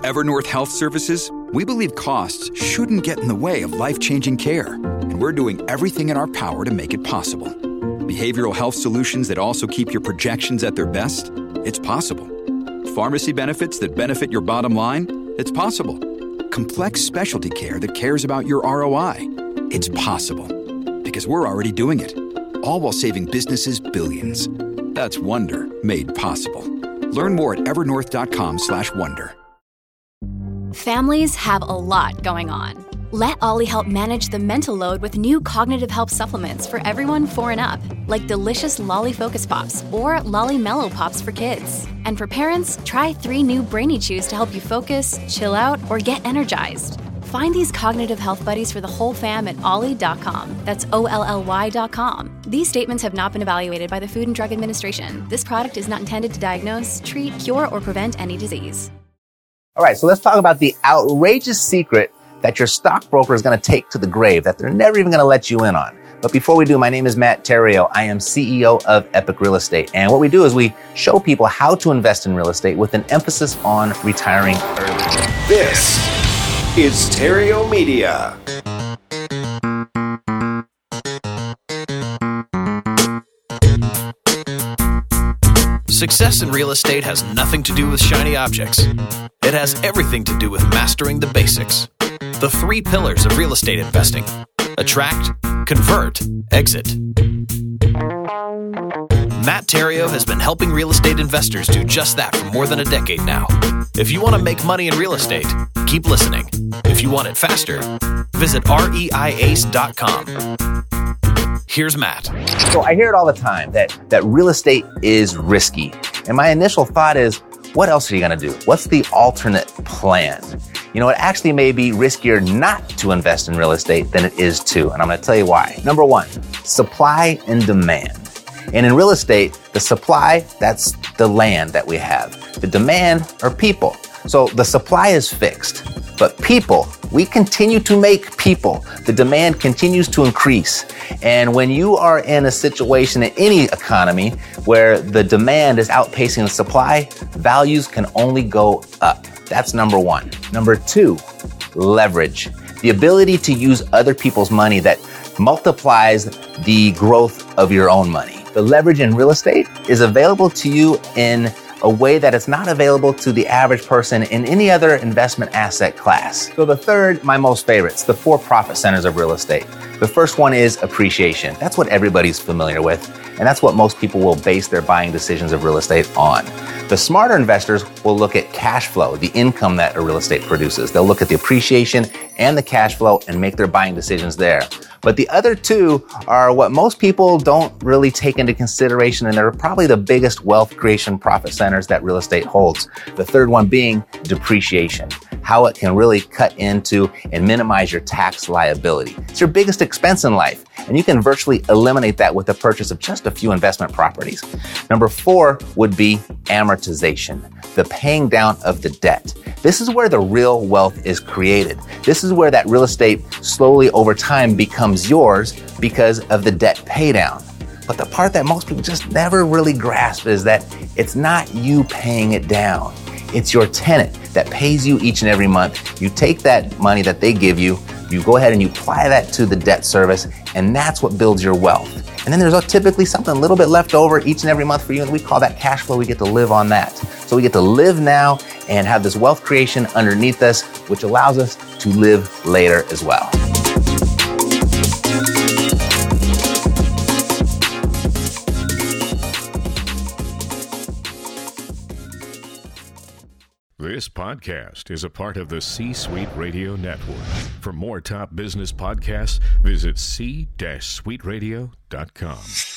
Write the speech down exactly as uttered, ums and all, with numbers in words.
Evernorth Health Services, we believe costs shouldn't get in the way of life-changing care, and we're doing everything in our power to make it possible. Behavioral health solutions that also keep your projections at their best? It's possible. Pharmacy benefits that benefit your bottom line? It's possible. Complex specialty care that cares about your R O I? It's possible. Because we're already doing it. All while saving businesses billions. That's Wonder made possible. Learn more at evernorth.com slash wonder. Families have a lot going on. Let Ollie help manage the mental load with new cognitive help supplements for everyone four and up, like delicious Lolly Focus Pops or Lolly Mellow Pops for kids. And for parents, try three new Brainy Chews to help you focus, chill out, or get energized. Find these cognitive health buddies for the whole fam at ollie dot com. That's O L L Y dot com. These statements have not been evaluated by the Food and Drug Administration. This product is not intended to diagnose, treat, cure, or prevent any disease. All right, so let's talk about the outrageous secret that your stockbroker is going to take to the grave, that they're never even going to let you in on. But before we do, my name is Matt Theriault. I am C E O of Epic Real Estate. And what we do is we show people how to invest in real estate with an emphasis on retiring early. This is Theriault Media. Success in real estate has nothing to do with shiny objects. It has everything to do with mastering the basics. The three pillars of real estate investing: attract, convert, exit. Matt Theriault has been helping real estate investors do just that for more than a decade now. If you want to make money in real estate, keep listening. If you want it faster, visit reiace dot com. Here's Matt. So I hear it all the time that, that real estate is risky. And my initial thought is, what else are you going to do? What's the alternate plan? You know, it actually may be riskier not to invest in real estate than it is to. And I'm going to tell you why. Number one, supply and demand. And in real estate, the supply, that's the land that we have. The demand are people. So the supply is fixed, but people, we continue to make people. The demand continues to increase. And when you are in a situation in any economy where the demand is outpacing the supply, values can only go up. That's number one. Number two, leverage. The ability to use other people's money that multiplies the growth of your own money. The leverage in real estate is available to you in a way that it's not available to the average person in any other investment asset class. So the third, my most favorites, the four profit centers of real estate. The first one is appreciation. That's what everybody's familiar with, and that's what most people will base their buying decisions of real estate on. The smarter investors will look at cash flow, the income that a real estate produces. They'll look at the appreciation and the cash flow and make their buying decisions there. But the other two are what most people don't really take into consideration, and they're probably the biggest wealth creation profit centers that real estate holds. The third one being depreciation, how it can really cut into and minimize your tax liability. It's your biggest expense in life, and you can virtually eliminate that with the purchase of just a few investment properties. Number four would be amortization, the paying down of the debt. This is where the real wealth is created. This is where that real estate slowly over time becomes yours because of the debt pay down. But the part that most people just never really grasp is that it's not you paying it down. It's your tenant that pays you each and every month. You take that money that they give you, you go ahead and you apply that to the debt service, and that's what builds your wealth. And then there's typically something a little bit left over each and every month for you, and we call that cash flow. We get to live on that. So we get to live now and have this wealth creation underneath us, which allows us to live later as well. This podcast is a part of the C-Suite Radio Network. For more top business podcasts, visit c suite radio dot com.